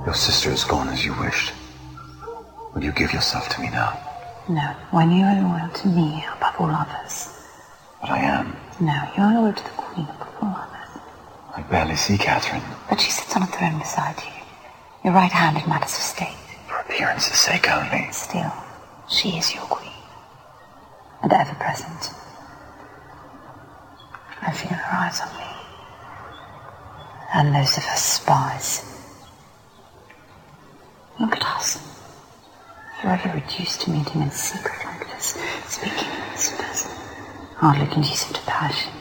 Your sister has gone as you wished. Will you give yourself to me now? No, when you are loyal to me above all others. But I am. No, you are loyal to the Queen above all others. I barely see Catherine. But she sits on a throne beside you. Your right hand in matters of state. For appearance's sake only. Still, she is your queen. And ever present. I feel her eyes on me. And those of her spies. Look at us. Forever reduced to meeting in secret like this, speaking in whispers, hardly conducive to passion.